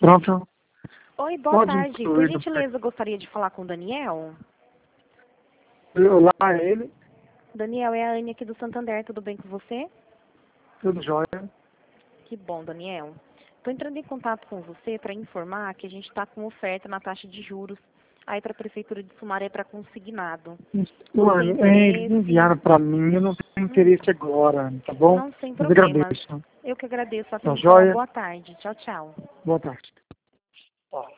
Pronto. Oi, boa Pode tarde. incluir Por no gentileza, eu gostaria de falar com o Daniel. Olá, ele. Daniel, é a Anne aqui do Santander, tudo bem com você? Tudo jóia. Que bom, Daniel. Estou entrando em contato com você para informar que a gente está com oferta na taxa de juros aí para a Prefeitura de Sumaré para consignado. Olha, eles enviaram para mim, eu não tenho interesse agora, tá bom? Não, sem Mas problemas. agradeço. Eu que agradeço a Tá atenção. jóia? Boa tarde. Tchau, tchau. Boa tarde. Tá.